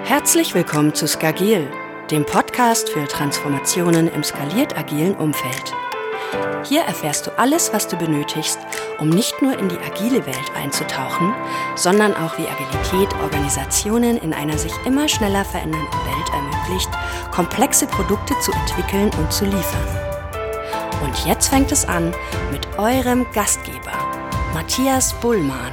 Herzlich willkommen zu Skagil, dem Podcast für Transformationen im skaliert agilen Umfeld. Hier erfährst du alles, was du benötigst, um nicht nur in die agile Welt einzutauchen, sondern auch wie Agilität Organisationen in einer sich immer schneller verändernden Welt ermöglicht, komplexe Produkte zu entwickeln und zu liefern. Und jetzt fängt es an mit eurem Gastgeber, Matthias Bullmann.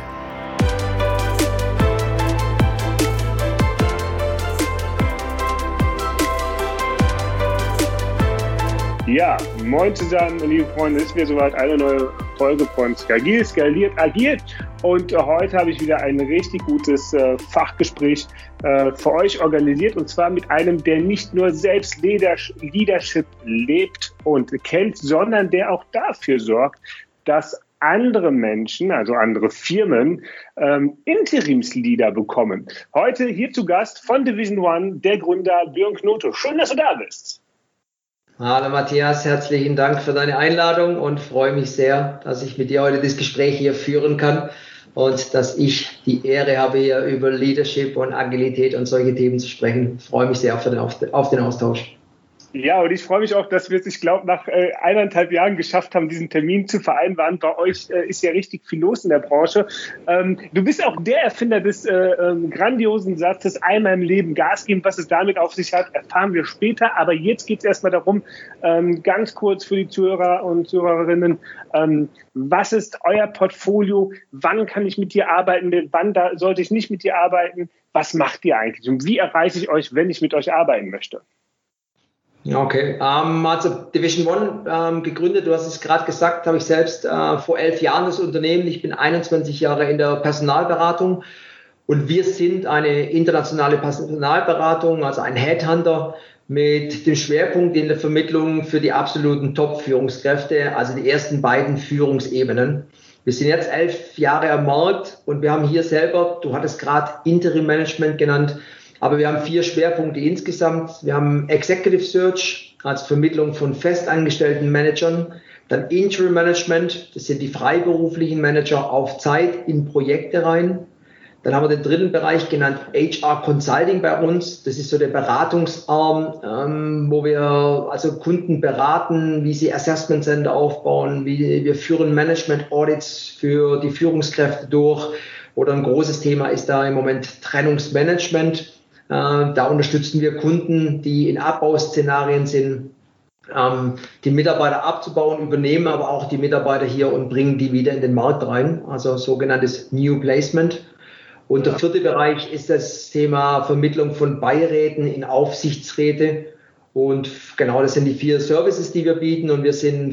Ja, moin zusammen, liebe Freunde, es ist wieder soweit eine neue Folge von Skagil, skaliert agil. Und heute habe ich wieder ein richtig gutes Fachgespräch für euch organisiert, und zwar mit einem, der nicht nur selbst Leadership lebt und kennt, sondern der auch dafür sorgt, dass andere Menschen, also andere Firmen, Interimsleader bekommen. Heute hier zu Gast von Division One, der Gründer Björn Knote. Schön, dass du da bist. Hallo Matthias, herzlichen Dank für deine Einladung und freue mich sehr, dass ich mit dir heute das Gespräch hier führen kann und dass ich die Ehre habe, hier über Leadership und Agilität und solche Themen zu sprechen. Ich freue mich sehr auf den Austausch. Ja, und ich freue mich auch, dass wir es, ich glaube, nach 1,5 Jahren geschafft haben, diesen Termin zu vereinbaren. Bei euch ist ja richtig viel los in der Branche. Du bist auch der Erfinder des grandiosen Satzes, einmal im Leben Gas geben. Was es damit auf sich hat, erfahren wir später. Aber jetzt geht es erstmal darum, ganz kurz für die Zuhörer und Zuhörerinnen, was ist euer Portfolio? Wann kann ich mit dir arbeiten? Wann sollte ich nicht mit dir arbeiten? Was macht ihr eigentlich? Und wie erreiche ich euch, wenn ich mit euch arbeiten möchte? Okay, also Division One gegründet, du hast es gerade gesagt, habe ich selbst vor 11 Jahren das Unternehmen. Ich bin 21 Jahre in der Personalberatung und wir sind eine internationale Personalberatung, also ein Headhunter mit dem Schwerpunkt in der Vermittlung für die absoluten Top-Führungskräfte, also die ersten beiden Führungsebenen. Wir sind jetzt 11 Jahre am Markt und wir haben hier selber, du hattest gerade Interim Management genannt, aber wir haben 4 Schwerpunkte insgesamt. Wir haben Executive Search als Vermittlung von festangestellten Managern, dann Interim Management, das sind die freiberuflichen Manager auf Zeit in Projekte rein. Dann haben wir den dritten Bereich genannt HR Consulting bei uns. Das ist so der Beratungsarm, wo wir also Kunden beraten, wie sie Assessment Center aufbauen, wie wir führen Management Audits für die Führungskräfte durch. Oder ein großes Thema ist da im Moment Trennungsmanagement. Da unterstützen wir Kunden, die in Abbauszenarien sind, die Mitarbeiter abzubauen, übernehmen aber auch die Mitarbeiter hier und bringen die wieder in den Markt rein, also sogenanntes New Placement. Und der vierte Bereich ist das Thema Vermittlung von Beiräten in Aufsichtsräte. Und genau, das sind die 4 Services, die wir bieten. Und wir sind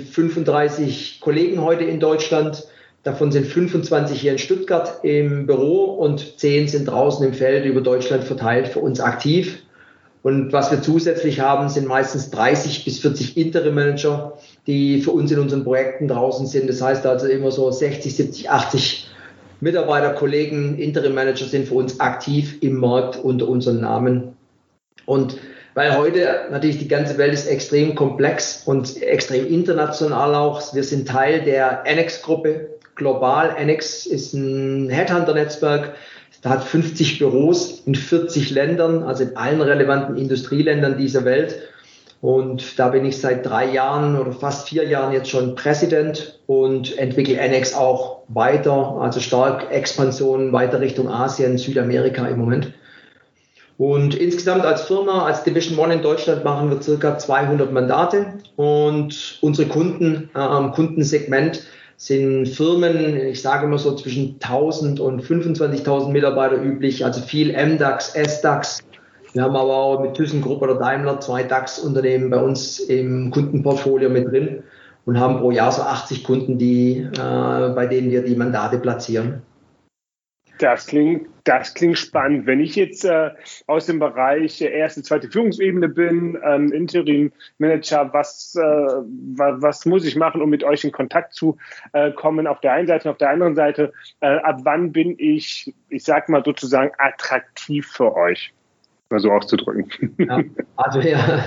35 Kollegen heute in Deutschland. Davon sind 25 hier in Stuttgart im Büro und 10 sind draußen im Feld über Deutschland verteilt für uns aktiv. Und was wir zusätzlich haben, sind meistens 30 bis 40 Interim-Manager, die für uns in unseren Projekten draußen sind. Das heißt also immer so 60, 70, 80 Mitarbeiter, Kollegen, Interim-Manager sind für uns aktiv im Markt unter unseren Namen. Und weil heute natürlich die ganze Welt ist extrem komplex und extrem international auch. Wir sind Teil der Annex-Gruppe. Global. Annex ist ein Headhunter-Netzwerk. Da hat 50 Büros in 40 Ländern, also in allen relevanten Industrieländern dieser Welt. Und da bin ich seit 3 Jahren oder fast 4 Jahren jetzt schon Präsident und entwickle Annex auch weiter, also stark Expansion weiter Richtung Asien, Südamerika im Moment. Und insgesamt als Firma, als Division One in Deutschland machen wir circa 200 Mandate und unsere Kundensegment sind Firmen, ich sage immer so zwischen 1000 und 25.000 Mitarbeiter üblich, also viel MDAX, SDAX. Wir haben aber auch mit ThyssenKrupp oder Daimler 2 DAX-Unternehmen bei uns im Kundenportfolio mit drin und haben pro Jahr so 80 Kunden, bei denen wir die Mandate platzieren. Das klingt spannend. Wenn ich jetzt aus dem Bereich erste, zweite Führungsebene bin, Interim Manager, was muss ich machen, um mit euch in Kontakt zu kommen auf der einen Seite und auf der anderen Seite, ab wann bin ich sag mal sozusagen attraktiv für euch? Mal so auszudrücken. Ja, also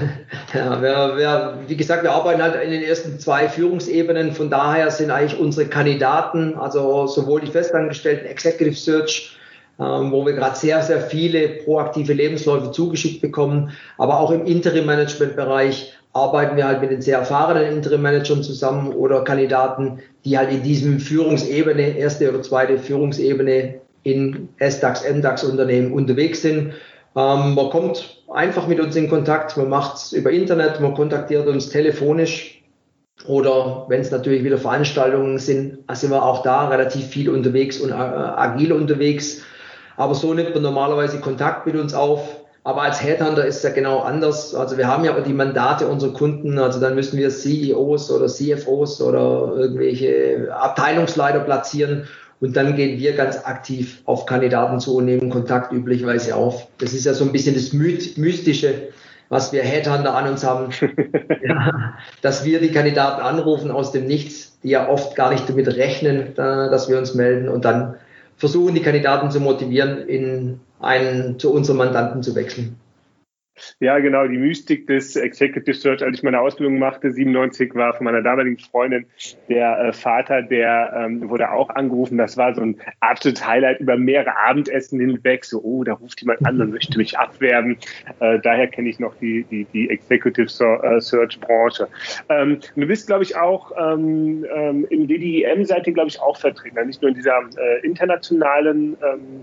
wie gesagt, wir arbeiten halt in den ersten 2 Führungsebenen. Von daher sind eigentlich unsere Kandidaten, also sowohl die festangestellten Executive Search wo wir gerade sehr, sehr viele proaktive Lebensläufe zugeschickt bekommen. Aber auch im Interim-Management-Bereich arbeiten wir halt mit den sehr erfahrenen Interim-Managern zusammen oder Kandidaten, die halt in diesem Führungsebene, erste oder zweite Führungsebene in SDAX, MDAX-Unternehmen unterwegs sind. Man kommt einfach mit uns in Kontakt, man macht es über Internet, man kontaktiert uns telefonisch oder wenn es natürlich wieder Veranstaltungen sind wir auch da relativ viel unterwegs und agil unterwegs. Aber so nimmt man normalerweise Kontakt mit uns auf. Aber als Headhunter ist es ja genau anders. Also wir haben ja auch die Mandate unserer Kunden. Also dann müssen wir CEOs oder CFOs oder irgendwelche Abteilungsleiter platzieren. Und dann gehen wir ganz aktiv auf Kandidaten zu und nehmen Kontakt üblicherweise auf. Das ist ja so ein bisschen das Mystische, was wir Headhunter an uns haben. Ja, dass wir die Kandidaten anrufen aus dem Nichts, die ja oft gar nicht damit rechnen, dass wir uns melden und dann versuchen, die Kandidaten zu motivieren, zu unserem Mandanten zu wechseln. Ja, genau, die Mystik des Executive Search, als ich meine Ausbildung machte, 97, war von meiner damaligen Freundin der Vater, der wurde auch angerufen. Das war so ein absolutes Highlight über mehrere Abendessen hinweg. So, oh, da ruft jemand an und möchte mich abwerben. Daher kenne ich noch die Executive Search Branche. Du bist, glaube ich, auch im DDIM seid ihr, glaube ich, auch vertreten. Nicht nur in dieser internationalen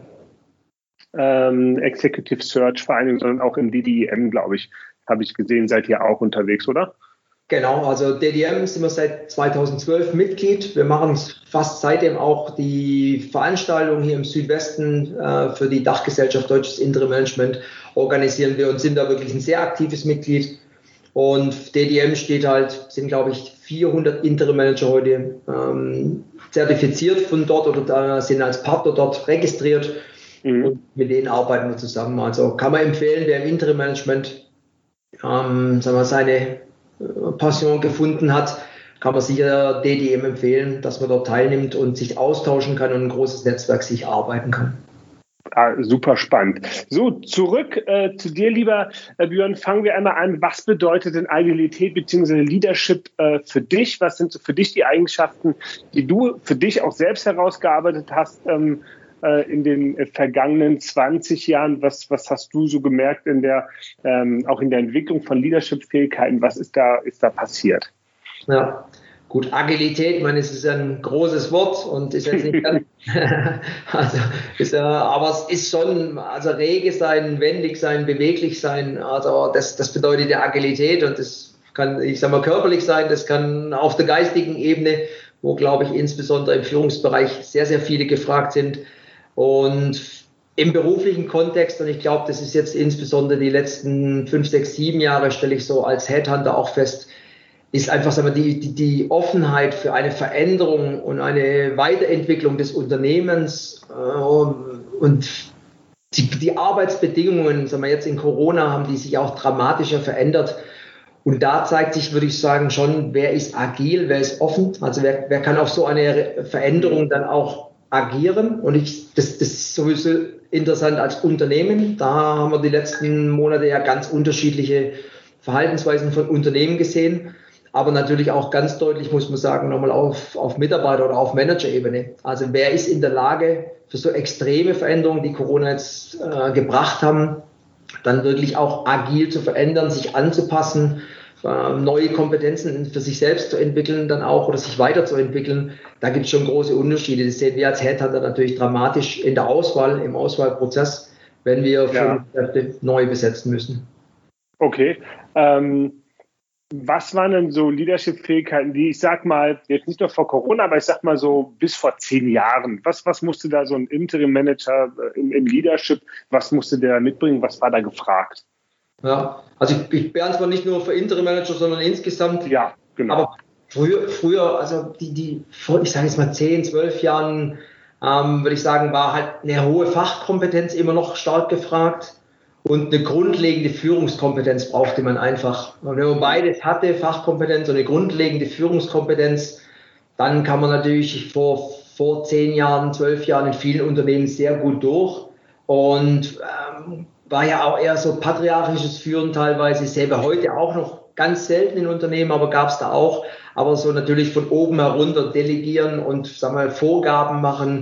Executive Search Vereinigung, sondern auch im DDIM, glaube ich, habe ich gesehen, seid ihr auch unterwegs, oder? Genau, also DDIM sind wir seit 2012 Mitglied. Wir machen fast seitdem auch die Veranstaltung hier im Südwesten für die Dachgesellschaft Deutsches Interim Management organisieren wir und sind da wirklich ein sehr aktives Mitglied. Und DDIM sind, glaube ich, 400 Interim Manager heute zertifiziert von dort oder sind als Partner dort registriert. Und mit denen arbeiten wir zusammen. Also kann man empfehlen, wer im Interim-Management seine Passion gefunden hat, kann man sicher DDIM empfehlen, dass man dort teilnimmt und sich austauschen kann und ein großes Netzwerk sich arbeiten kann. Super spannend. So, zurück zu dir, lieber Björn. Fangen wir einmal an. Was bedeutet denn Agilität bzw. Leadership für dich? Was sind so für dich die Eigenschaften, die du für dich auch selbst herausgearbeitet hast in den vergangenen 20 Jahren? Was hast du so gemerkt auch in der Entwicklung von Leadership-Fähigkeiten? Was ist da passiert? Ja, gut, Agilität, es ist ein großes Wort und ist jetzt nicht ganz, aber es ist schon, rege sein, wendig sein, beweglich sein, also das bedeutet ja Agilität und das kann, körperlich sein, das kann auf der geistigen Ebene, wo, glaube ich, insbesondere im Führungsbereich sehr, sehr viele gefragt sind. Und im beruflichen Kontext, und ich glaube, das ist jetzt insbesondere die letzten 5, 6, 7 Jahre, stelle ich so als Headhunter auch fest, ist einfach die Offenheit für eine Veränderung und eine Weiterentwicklung des Unternehmens und die Arbeitsbedingungen, jetzt in Corona, haben die sich auch dramatischer verändert. Und da zeigt sich, würde ich sagen, schon, wer ist agil, wer ist offen, also wer kann auf so eine Veränderung dann auch agieren. Und das ist sowieso interessant als Unternehmen. Da haben wir die letzten Monate ja ganz unterschiedliche Verhaltensweisen von Unternehmen gesehen. Aber natürlich auch ganz deutlich, muss man sagen, nochmal auf Mitarbeiter- oder auf Manager-Ebene. Also wer ist in der Lage, für so extreme Veränderungen, die Corona jetzt gebracht haben, dann wirklich auch agil zu verändern, sich anzupassen, neue Kompetenzen für sich selbst zu entwickeln dann auch oder sich weiterzuentwickeln. Da gibt es schon große Unterschiede. Das sehen wir als Headhunter natürlich dramatisch in der Auswahl, im Auswahlprozess, wenn wir Führungskräfte neu besetzen müssen. Okay. Was waren denn so Leadership-Fähigkeiten, die, ich sag mal, jetzt nicht nur vor Corona, aber ich sag mal so bis vor 10 Jahren, was musste da so ein Interim-Manager im Leadership, was musste der mitbringen, was war da gefragt? Ja, also ich beantworte nicht nur für Interim-Manager, sondern insgesamt. Ja, genau. Aber früher, also ich sage jetzt mal 10, 12 Jahren, würde ich sagen, war halt eine hohe Fachkompetenz immer noch stark gefragt. Und eine grundlegende Führungskompetenz brauchte man einfach. Und wenn man beides hatte, Fachkompetenz und eine grundlegende Führungskompetenz, dann kann man natürlich vor 10 Jahren, 12 Jahren in vielen Unternehmen sehr gut durch. Und war ja auch eher so patriarchisches Führen teilweise. Ich sehe heute auch noch ganz selten in Unternehmen, aber gab es da auch. Aber so natürlich von oben herunter delegieren und Vorgaben machen,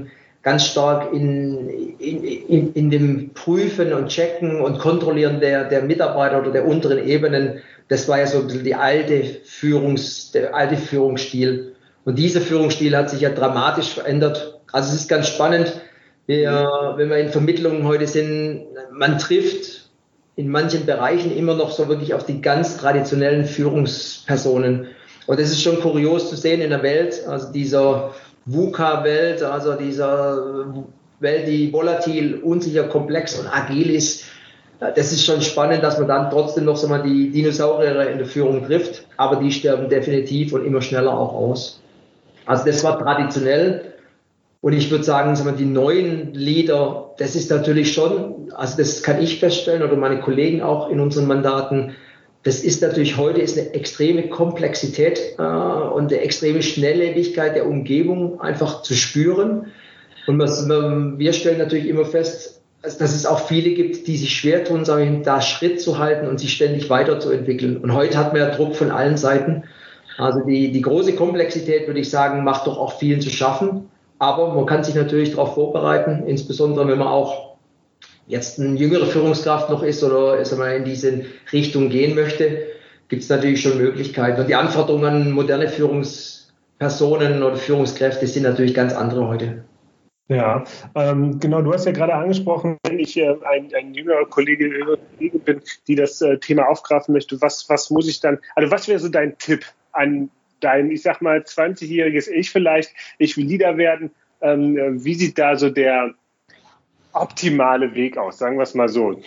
ganz stark in dem Prüfen und Checken und Kontrollieren der Mitarbeiter oder der unteren Ebenen. Das war ja so ein bisschen der alte Führungsstil. Und dieser Führungsstil hat sich ja dramatisch verändert. Also es ist ganz spannend, wenn wir in Vermittlungen heute sind, man trifft in manchen Bereichen immer noch so wirklich auf die ganz traditionellen Führungspersonen. Und das ist schon kurios zu sehen in der Welt, also dieser VUCA-Welt, also dieser Welt, die volatil, unsicher, komplex und agil ist. Das ist schon spannend, dass man dann trotzdem noch so mal die Dinosaurier in der Führung trifft, aber die sterben definitiv und immer schneller auch aus. Also das war traditionell. Und ich würde sagen, die neuen Leader, das ist natürlich schon, also das kann ich feststellen oder meine Kollegen auch in unseren Mandaten, das ist natürlich heute ist eine extreme Komplexität und eine extreme Schnelllebigkeit der Umgebung einfach zu spüren. Und wir stellen natürlich immer fest, dass es auch viele gibt, die sich schwer tun, da Schritt zu halten und sich ständig weiterzuentwickeln. Und heute hat man ja Druck von allen Seiten. Also die große Komplexität, würde ich sagen, macht doch auch vielen zu schaffen. Aber man kann sich natürlich darauf vorbereiten, insbesondere wenn man auch jetzt eine jüngere Führungskraft noch ist oder in diese Richtung gehen möchte, gibt es natürlich schon Möglichkeiten. Und die Anforderungen an moderne Führungspersonen oder Führungskräfte sind natürlich ganz andere heute. Ja, genau, du hast ja gerade angesprochen, wenn ich ein jüngerer Kollege bin, die das Thema aufgreifen möchte, was muss ich dann, also was wäre so dein Tipp an dein, ich sag mal, 20-jähriges Ich vielleicht, ich will Leader werden, wie sieht da so der optimale Weg aus, sagen wir es mal so?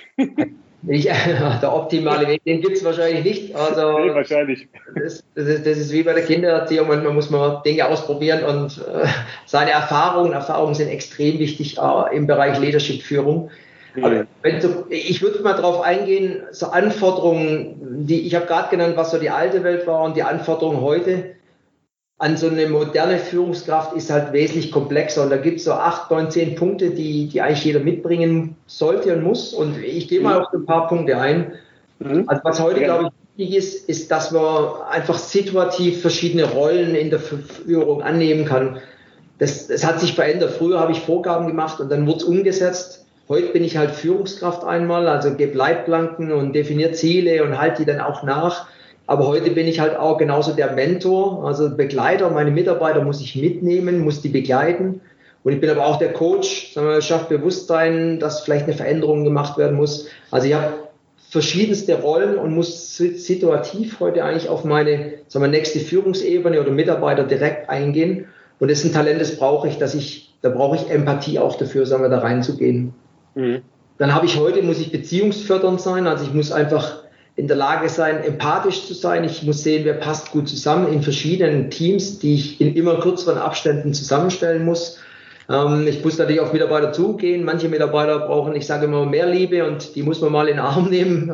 Der optimale Weg, den gibt es wahrscheinlich nicht. Also, nee, wahrscheinlich. Das ist wie bei der Kindererziehung, manchmal muss man Dinge ausprobieren und seine Erfahrungen sind extrem wichtig im Bereich Leadership-Führung. Aber ich würde mal darauf eingehen, so Anforderungen, die ich habe gerade genannt, was so die alte Welt war und die Anforderungen heute an so eine moderne Führungskraft ist halt wesentlich komplexer. Und da gibt es so 8, 9, 10 Punkte, die eigentlich jeder mitbringen sollte und muss. Und ich gehe mal auf ein paar Punkte ein. Also was heute, glaube ich, wichtig ist, dass man einfach situativ verschiedene Rollen in der Führung annehmen kann. Das hat sich verändert. Früher habe ich Vorgaben gemacht und dann wurde es umgesetzt. Heute bin ich halt Führungskraft einmal, also gebe Leitplanken und definiere Ziele und halte die dann auch nach. Aber heute bin ich halt auch genauso der Mentor, also Begleiter. Meine Mitarbeiter muss ich mitnehmen, muss die begleiten. Und ich bin aber auch der Coach, schafft Bewusstsein, dass vielleicht eine Veränderung gemacht werden muss. Also ich habe verschiedenste Rollen und muss situativ heute eigentlich auf meine nächste Führungsebene oder Mitarbeiter direkt eingehen. Und das ist ein Talent, das brauche ich, da brauche ich Empathie auch dafür, da reinzugehen. Dann muss ich beziehungsfördernd sein, also ich muss einfach in der Lage sein, empathisch zu sein. Ich muss sehen, wer passt gut zusammen in verschiedenen Teams, die ich in immer kürzeren Abständen zusammenstellen muss. Ich muss natürlich auf Mitarbeiter zugehen. Manche Mitarbeiter brauchen, ich sage immer, mehr Liebe und die muss man mal in den Arm nehmen.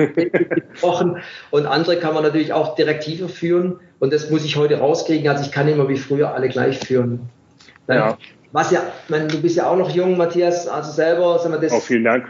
Und andere kann man natürlich auch direktiver führen. Und das muss ich heute rauskriegen. Also ich kann immer wie früher alle gleich führen. Dann, du bist ja auch noch jung, Matthias, also selber, vielen Dank.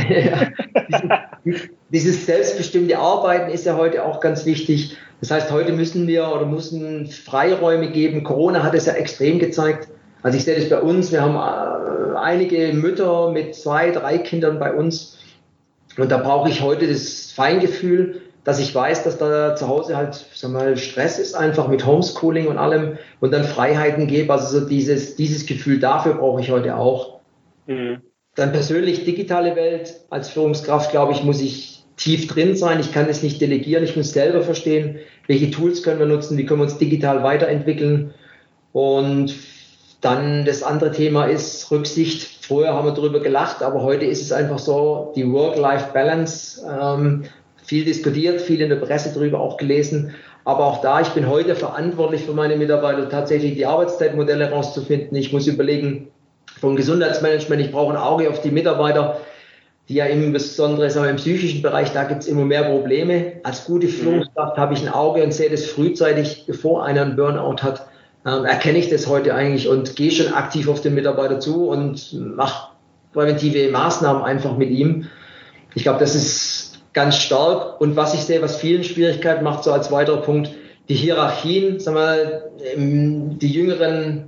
Dieses selbstbestimmte Arbeiten ist ja heute auch ganz wichtig. Das heißt, heute müssen Freiräume geben. Corona hat es ja extrem gezeigt. Also ich sehe das bei uns. Wir haben einige Mütter mit 2, 3 Kindern bei uns. Und da brauche ich heute das Feingefühl, dass ich weiß, dass da zu Hause halt, Stress ist einfach mit Homeschooling und allem und dann Freiheiten gebe. Also so dieses Gefühl dafür brauche ich heute auch. Dann persönlich digitale Welt. Als Führungskraft, glaube ich, muss ich tief drin sein. Ich kann es nicht delegieren. Ich muss selber verstehen, welche Tools können wir nutzen, wie können wir uns digital weiterentwickeln. Und dann das andere Thema ist Rücksicht. Früher haben wir darüber gelacht, aber heute ist es einfach so, die Work-Life-Balance, viel diskutiert, viel in der Presse darüber auch gelesen. Aber auch da, ich bin heute verantwortlich für meine Mitarbeiter, tatsächlich die Arbeitszeitmodelle rauszufinden. Ich muss überlegen, vom Gesundheitsmanagement, ich brauche ein Auge auf die Mitarbeiter, die ja insbesondere im psychischen Bereich, da gibt es immer mehr Probleme. Als gute Führungskraft habe ich ein Auge und sehe das frühzeitig, bevor einer einen Burnout hat. Erkenne ich das heute eigentlich und gehe schon aktiv auf den Mitarbeiter zu und mache präventive Maßnahmen einfach mit ihm. Ich glaube, das ist ganz stark. Und was ich sehe, was vielen Schwierigkeiten macht, so als weiterer Punkt, die Hierarchien, die jüngeren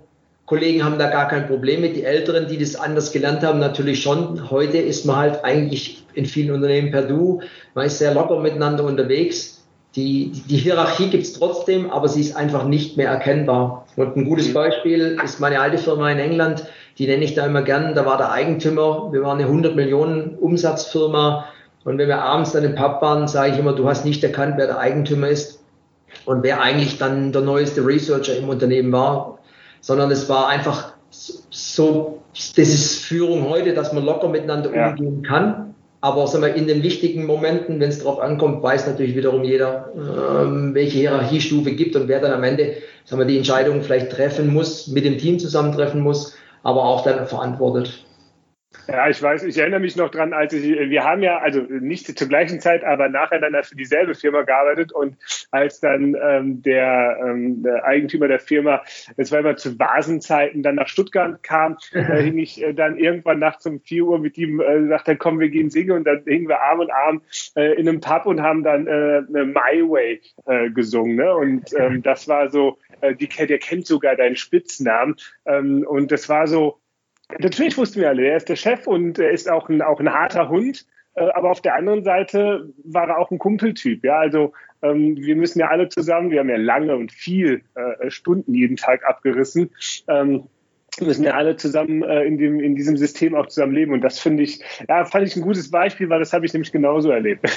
Kollegen haben da gar kein Problem mit. Die Älteren, die das anders gelernt haben, natürlich schon. Heute ist man halt eigentlich in vielen Unternehmen per Du. Man ist sehr locker miteinander unterwegs. Die Hierarchie gibt es trotzdem, aber sie ist einfach nicht mehr erkennbar. Und ein gutes Beispiel ist meine alte Firma in England. Die nenne ich da immer gern. Da war der Eigentümer. Wir waren eine 100 Millionen Umsatzfirma. Und wenn wir abends dann im Pub waren, sage ich immer, du hast nicht erkannt, wer der Eigentümer ist und wer eigentlich dann der neueste Researcher im Unternehmen war. Sondern es war einfach so, das ist Führung heute, dass man locker miteinander umgehen kann. Aber sagen wir, in den wichtigen Momenten, wenn es darauf ankommt, weiß natürlich wiederum jeder, welche Hierarchiestufe gibt und wer dann am Ende sagen wir, die Entscheidung vielleicht treffen muss, mit dem Team zusammen treffen muss, aber auch dann verantwortet. Ja, ich erinnere mich noch dran, wir haben ja, also nicht zur gleichen Zeit, aber nacheinander für dieselbe Firma gearbeitet und als dann der Eigentümer der Firma, das war immer zu Vasenzeiten, dann nach Stuttgart kam, hing ich dann irgendwann nachts um 4 Uhr mit ihm, sagte, komm, wir gehen singen und dann hingen wir Arm in Arm in einem Pub und haben dann My Way gesungen, ne? Und das war so, der kennt sogar deinen Spitznamen und das war so, natürlich wussten wir alle, er ist der Chef und er ist auch ein harter Hund, aber auf der anderen Seite war er auch ein Kumpeltyp. Ja, also wir müssen ja alle zusammen, wir haben ja lange und viel Stunden jeden Tag abgerissen, wir müssen ja alle zusammen in diesem System auch zusammen leben und das fand ich ein gutes Beispiel, weil das habe ich nämlich genauso erlebt.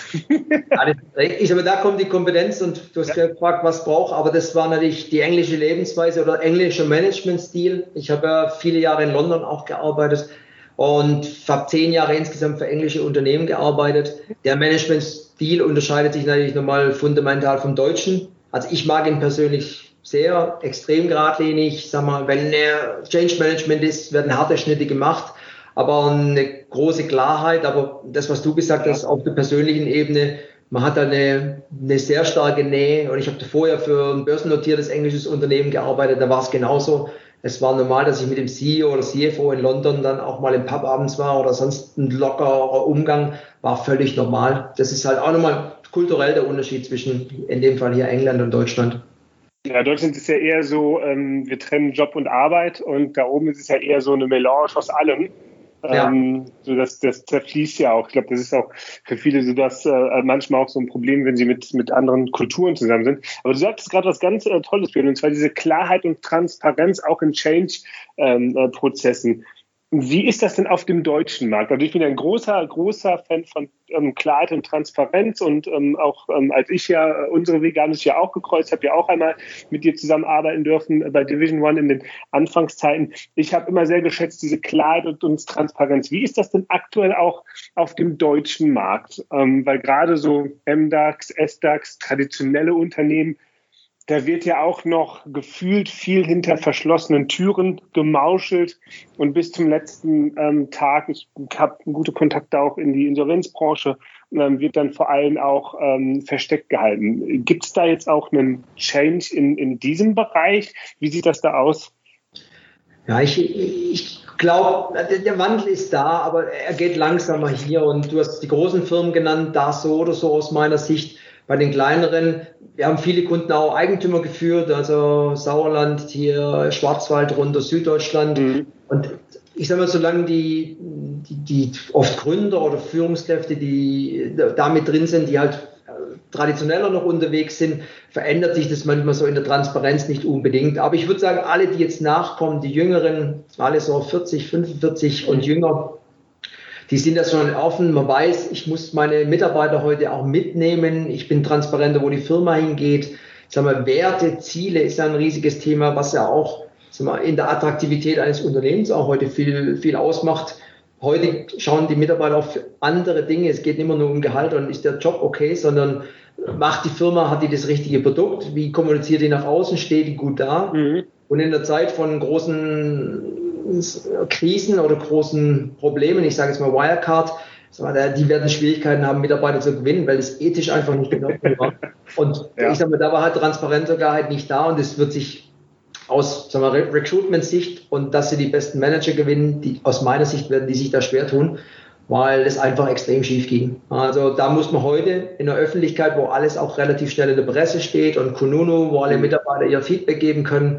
Aber da kommt die Kompetenz und du hast gefragt, was braucht, aber das war natürlich die englische Lebensweise oder englischer Managementstil. Ich habe ja viele Jahre in London auch gearbeitet und habe 10 Jahre insgesamt für englische Unternehmen gearbeitet. Der Managementstil unterscheidet sich natürlich nochmal fundamental vom deutschen. Also ich mag ihn persönlich sehr extrem geradlinig. Sag mal, wenn Change Management ist, werden harte Schnitte gemacht, aber eine große Klarheit. Aber das, was du gesagt hast, auf der persönlichen Ebene, man hat da eine sehr starke Nähe. Und ich habe vorher für ein börsennotiertes englisches Unternehmen gearbeitet, da war es genauso. Es war normal, dass ich mit dem CEO oder CFO in London dann auch mal im Pub abends war oder sonst ein lockerer Umgang, war völlig normal. Das ist halt auch nochmal kulturell der Unterschied zwischen, in dem Fall hier England und Deutschland. Ja, Deutschland ist ja eher so, wir trennen Job und Arbeit und da oben ist es ja eher so eine Melange aus allem. Ja. So das zerfließt ja auch. Ich glaube, das ist auch für viele so das manchmal auch so ein Problem, wenn sie mit anderen Kulturen zusammen sind. Aber du sagtest gerade was ganz Tolles, Björn, und zwar diese Klarheit und Transparenz auch in Change-Prozessen. Wie ist das denn auf dem deutschen Markt? Also ich bin ein großer Fan von Klarheit und Transparenz und auch als ich ja unsere Wege haben sich ja auch gekreuzt, habe ja auch einmal mit dir zusammenarbeiten dürfen bei Division One in den Anfangszeiten. Ich habe immer sehr geschätzt diese Klarheit und Transparenz. Wie ist das denn aktuell auch auf dem deutschen Markt? Weil gerade so MDAX, SDAX, traditionelle Unternehmen, da wird ja auch noch gefühlt viel hinter verschlossenen Türen gemauschelt und bis zum letzten Tag, ich habe gute Kontakte auch in die Insolvenzbranche, wird dann vor allem auch versteckt gehalten. Gibt es da jetzt auch einen Change in diesem Bereich? Wie sieht das da aus? Ja, ich glaube, der Wandel ist da, aber er geht langsamer hier und du hast die großen Firmen genannt, da so oder so aus meiner Sicht. Bei den kleineren, wir haben viele Kunden auch Eigentümer geführt, also Sauerland, hier Schwarzwald runter, Süddeutschland. Und ich sage mal, solange die oft Gründer oder Führungskräfte, die da mit drin sind, die halt traditioneller noch unterwegs sind, verändert sich das manchmal so in der Transparenz nicht unbedingt. Aber ich würde sagen, alle, die jetzt nachkommen, die Jüngeren, alle so 40, 45 und jünger, die sind da schon offen. Man weiß, ich muss meine Mitarbeiter heute auch mitnehmen. Ich bin transparenter, wo die Firma hingeht. Sagen wir, Werte, Ziele ist ja ein riesiges Thema, was ja auch sagen wir, in der Attraktivität eines Unternehmens auch heute viel ausmacht. Heute schauen die Mitarbeiter auf andere Dinge. Es geht nicht mehr nur um Gehalt und ist der Job okay, sondern macht die Firma, hat die das richtige Produkt? Wie kommuniziert die nach außen? Steht die gut da? Und in der Zeit von großen Krisen oder großen Problemen, ich sage jetzt mal Wirecard, die werden Schwierigkeiten haben, Mitarbeiter zu gewinnen, weil es ethisch einfach nicht genau war. Und ich sage mal, da war halt Transparenzklarheit nicht da und es wird sich aus Recruitment-Sicht und dass sie die besten Manager gewinnen, aus meiner Sicht werden die sich da schwer tun, weil es einfach extrem schief ging. Also da muss man heute in der Öffentlichkeit, wo alles auch relativ schnell in der Presse steht und Kununu, wo alle Mitarbeiter ihr Feedback geben können,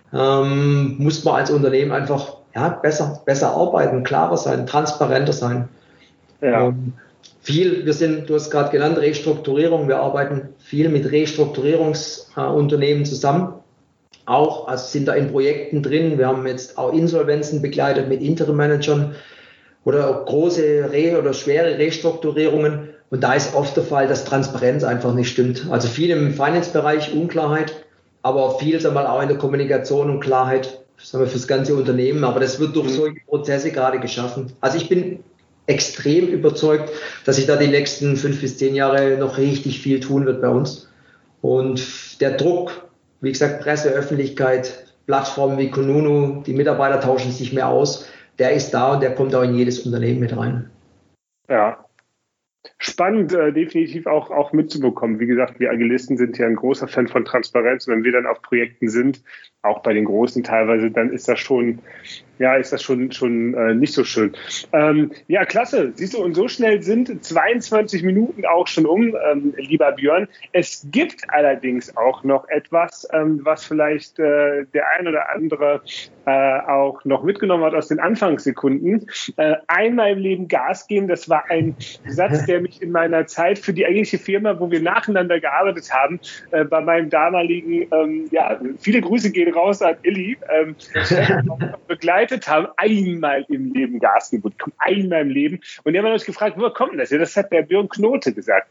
muss man als Unternehmen einfach besser arbeiten, klarer sein, transparenter sein. Ja. Du hast gerade genannt, Restrukturierung. Wir arbeiten viel mit Restrukturierungsunternehmen zusammen. Also sind da in Projekten drin. Wir haben jetzt auch Insolvenzen begleitet mit Interim-Managern oder große oder schwere Restrukturierungen. Und da ist oft der Fall, dass Transparenz einfach nicht stimmt. Also viel im Finance-Bereich Unklarheit, aber viel auch in der Kommunikation und Klarheit für das ganze Unternehmen. Aber das wird durch solche Prozesse gerade geschaffen. Also ich bin extrem überzeugt, dass sich da die nächsten 5 bis 10 Jahre noch richtig viel tun wird bei uns. Und der Druck, wie gesagt, Presse, Öffentlichkeit, Plattformen wie Kununu, die Mitarbeiter tauschen sich mehr aus, der ist da und der kommt auch in jedes Unternehmen mit rein. Ja. Spannend, definitiv auch mitzubekommen. Wie gesagt, wir Agilisten sind ja ein großer Fan von Transparenz. Wenn wir dann auf Projekten sind, auch bei den Großen teilweise, dann ist das schon nicht so schön. Ja, klasse. Siehst du, und so schnell sind 22 Minuten auch schon lieber Björn. Es gibt allerdings auch noch etwas, was vielleicht der ein oder andere auch noch mitgenommen hat aus den Anfangssekunden. Einmal im Leben Gas geben, das war ein Satz, der mich in meiner Zeit für die eigentliche Firma, wo wir nacheinander gearbeitet haben, bei meinem damaligen, viele Grüße gehen raus an Illy, begleitet haben, einmal im Leben Gas geben, einmal im Leben. Und die haben uns gefragt, woher kommt das? Ja, das hat der Björn Knote gesagt.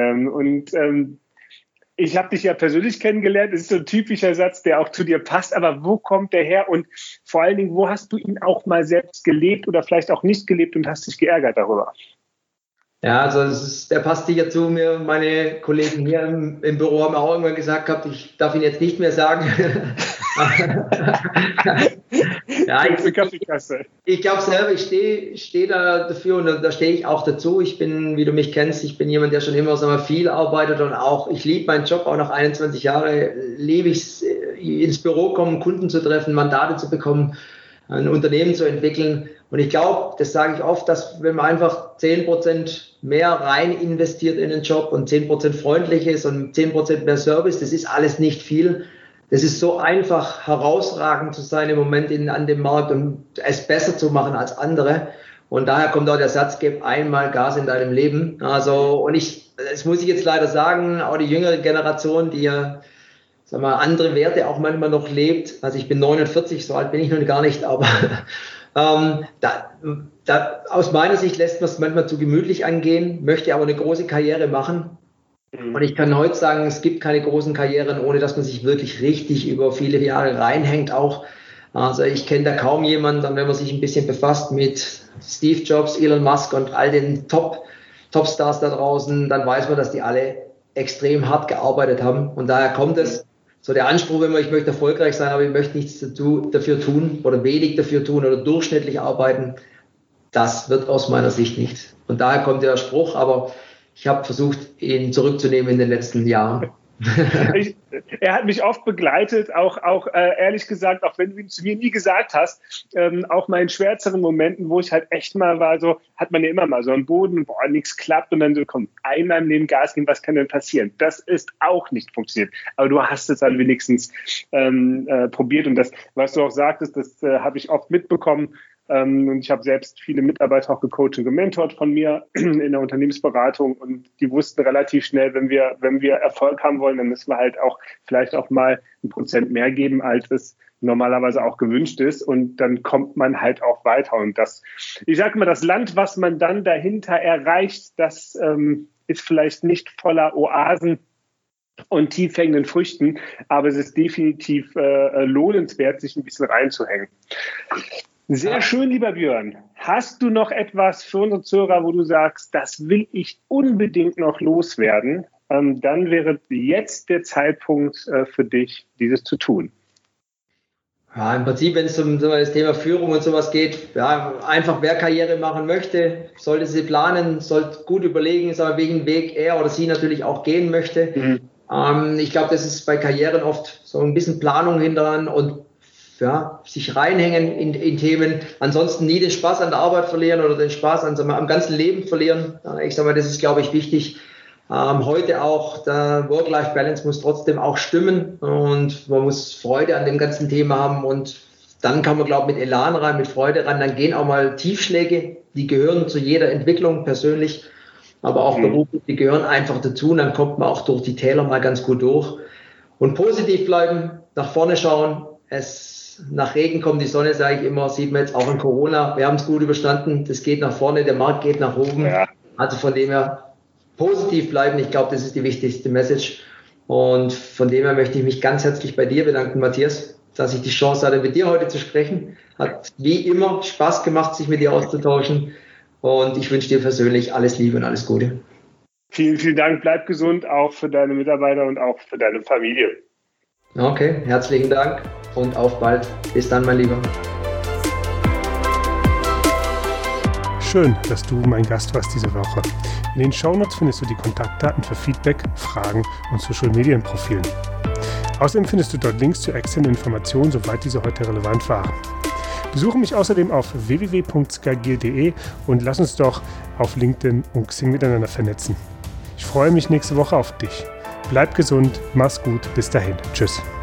Ich habe dich ja persönlich kennengelernt. Das ist so ein typischer Satz, der auch zu dir passt. Aber wo kommt der her? Und vor allen Dingen, wo hast du ihn auch mal selbst gelebt oder vielleicht auch nicht gelebt und hast dich geärgert darüber? Ja, also der passt sicher zu mir. Meine Kollegen hier im Büro haben auch irgendwann gesagt gehabt, ich darf ihn jetzt nicht mehr sagen. Ja, ich glaube selber, ich stehe da dafür und da stehe ich auch dazu. Ich bin, wie du mich kennst, ich bin jemand, der schon immer viel arbeitet und auch, ich liebe meinen Job, auch nach 21 Jahren liebe ich es, ins Büro kommen, Kunden zu treffen, Mandate zu bekommen, ein Unternehmen zu entwickeln. Und ich glaube, das sage ich oft, dass wenn man einfach 10% mehr rein investiert in den Job und 10% freundlich ist und 10% mehr Service, das ist alles nicht viel. Das ist so einfach, herausragend zu sein im Moment an dem Markt und es besser zu machen als andere. Und daher kommt auch der Satz, gib einmal Gas in deinem Leben. Also, und das muss ich jetzt leider sagen, auch die jüngere Generation, die ja, andere Werte auch manchmal noch lebt. Also ich bin 49, so alt bin ich noch gar nicht, aber aus meiner Sicht lässt man es manchmal zu gemütlich angehen, möchte aber eine große Karriere machen. Und ich kann heute sagen, es gibt keine großen Karrieren, ohne dass man sich wirklich richtig über viele Jahre reinhängt auch. Also ich kenne da kaum jemanden, wenn man sich ein bisschen befasst mit Steve Jobs, Elon Musk und all den Top-Stars da draußen, dann weiß man, dass die alle extrem hart gearbeitet haben. Und daher kommt es so der Anspruch immer, ich möchte erfolgreich sein, aber ich möchte nichts dafür tun oder wenig dafür tun oder durchschnittlich arbeiten. Das wird aus meiner Sicht nichts. Und daher kommt der Spruch, aber ich habe versucht, ihn zurückzunehmen in den letzten Jahren. Er hat mich oft begleitet, auch ehrlich gesagt, auch wenn du ihn zu mir nie gesagt hast, auch mal in schwärzeren Momenten, wo ich halt echt mal war, so hat man ja immer mal so am Boden, nichts klappt und dann so, komm, einmal im Leben Gas geben, was kann denn passieren? Das ist auch nicht funktioniert. Aber du hast es dann wenigstens probiert und das, was du auch sagtest, das habe ich oft mitbekommen. Und ich habe selbst viele Mitarbeiter auch gecoacht und gementort von mir in der Unternehmensberatung und die wussten relativ schnell, wenn wir Erfolg haben wollen, dann müssen wir halt auch vielleicht auch mal 1% mehr geben, als es normalerweise auch gewünscht ist und dann kommt man halt auch weiter und das, ich sage mal, das Land, was man dann dahinter erreicht, das ist vielleicht nicht voller Oasen und tief hängenden Früchten, aber es ist definitiv lohnenswert, sich ein bisschen reinzuhängen. Sehr schön, lieber Björn. Hast du noch etwas für unsere Zuhörer, wo du sagst, das will ich unbedingt noch loswerden? Dann wäre jetzt der Zeitpunkt für dich, dieses zu tun. Ja, im Prinzip, wenn es um das Thema Führung und sowas geht, ja, einfach wer Karriere machen möchte, sollte sie planen, sollte gut überlegen, welchen Weg er oder sie natürlich auch gehen möchte. Ich glaube, das ist bei Karrieren oft so ein bisschen Planung hinteran und sich reinhängen in Themen, ansonsten nie den Spaß an der Arbeit verlieren oder den Spaß am ganzen Leben verlieren. Ich sage mal, das ist, glaube ich, wichtig. Heute auch, der Work-Life-Balance muss trotzdem auch stimmen und man muss Freude an dem ganzen Thema haben und dann kann man, glaube ich, mit Elan ran, mit Freude ran. Dann gehen auch mal Tiefschläge, die gehören zu jeder Entwicklung persönlich, aber auch beruflich, die gehören einfach dazu und dann kommt man auch durch die Täler mal ganz gut durch. Und positiv bleiben, nach vorne schauen. Nach Regen kommt die Sonne, sage ich immer, sieht man jetzt auch in Corona. Wir haben es gut überstanden, das geht nach vorne, der Markt geht nach oben. Ja. Also von dem her positiv bleiben, ich glaube, das ist die wichtigste Message. Und von dem her möchte ich mich ganz herzlich bei dir bedanken, Matthias, dass ich die Chance hatte, mit dir heute zu sprechen. Hat wie immer Spaß gemacht, sich mit dir auszutauschen. Und ich wünsche dir persönlich alles Liebe und alles Gute. Vielen, vielen Dank. Bleib gesund, auch für deine Mitarbeiter und auch für deine Familie. Okay, herzlichen Dank und auf bald. Bis dann, mein Lieber. Schön, dass du mein Gast warst diese Woche. In den Shownotes findest du die Kontaktdaten für Feedback, Fragen und Social-Medien-Profilen. Außerdem findest du dort Links zu externen Informationen, soweit diese heute relevant waren. Besuche mich außerdem auf www.skagil.de und lass uns doch auf LinkedIn und Xing miteinander vernetzen. Ich freue mich nächste Woche auf dich. Bleib gesund, mach's gut, bis dahin. Tschüss.